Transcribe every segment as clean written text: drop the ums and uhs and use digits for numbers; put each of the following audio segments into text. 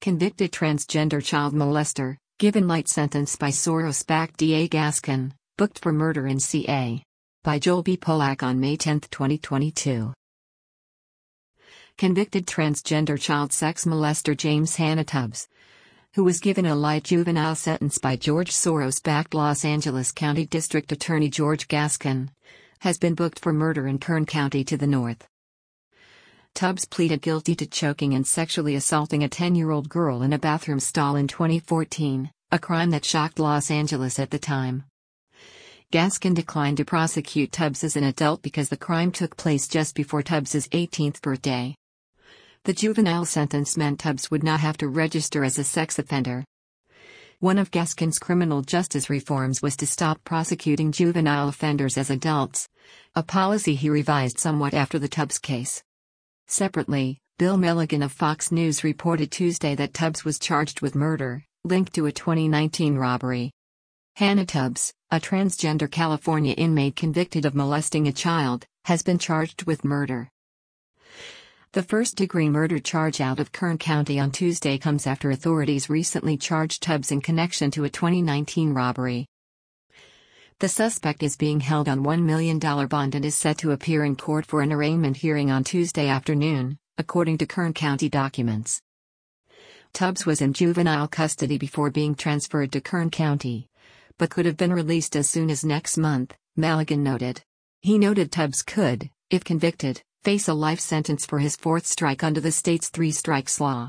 Convicted transgender child molester, given light sentence by Soros-backed DA Gascon, booked for murder in CA. By Joel B. Polak on May 10, 2022. Convicted transgender child sex molester James Hannah Tubbs, who was given a light juvenile sentence by George Soros-backed Los Angeles County District Attorney George Gascon, has been booked for murder in Kern County to the north. Tubbs pleaded guilty to choking and sexually assaulting a 10-year-old girl in a bathroom stall in 2014, a crime that shocked Los Angeles at the time. Gascon declined to prosecute Tubbs as an adult because the crime took place just before Tubbs's 18th birthday. The juvenile sentence meant Tubbs would not have to register as a sex offender. One of Gascon's criminal justice reforms was to stop prosecuting juvenile offenders as adults, a policy he revised somewhat after the Tubbs case. Separately, Bill Milligan of Fox News reported Tuesday that Tubbs was charged with murder, linked to a 2019 robbery. Hannah Tubbs, a transgender California inmate convicted of molesting a child, has been charged with murder. The first-degree murder charge out of Kern County on Tuesday comes after authorities recently charged Tubbs in connection to a 2019 robbery. The suspect is being held on $1 million bond and is set to appear in court for an arraignment hearing on Tuesday afternoon, according to Kern County documents. Tubbs was in juvenile custody before being transferred to Kern County, but could have been released as soon as next month, Milligan noted. He noted Tubbs could, if convicted, face a life sentence for his fourth strike under the state's three-strikes law.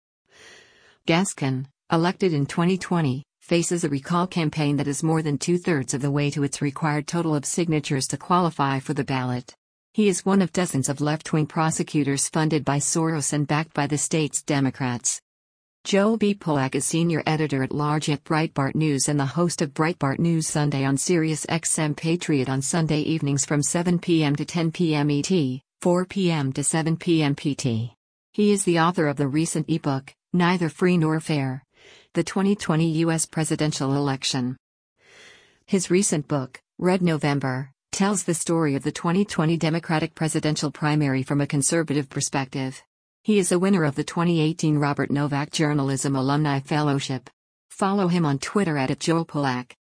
Gascon, elected in 2020, faces a recall campaign that is more than two-thirds of the way to its required total of signatures to qualify for the ballot. He is one of dozens of left-wing prosecutors funded by Soros and backed by the state's Democrats. Joel B. Polak is senior editor-at-large at Breitbart News and the host of Breitbart News Sunday on Sirius XM Patriot on Sunday evenings from 7 p.m. to 10 p.m. ET, 4 p.m. to 7 p.m. PT. He is the author of the recent ebook, Neither Free Nor Fair: The 2020 U.S. Presidential Election. His recent book, Red November, tells the story of the 2020 Democratic presidential primary from a conservative perspective. He is a winner of the 2018 Robert Novak Journalism Alumni Fellowship. Follow him on Twitter @JoelPolak.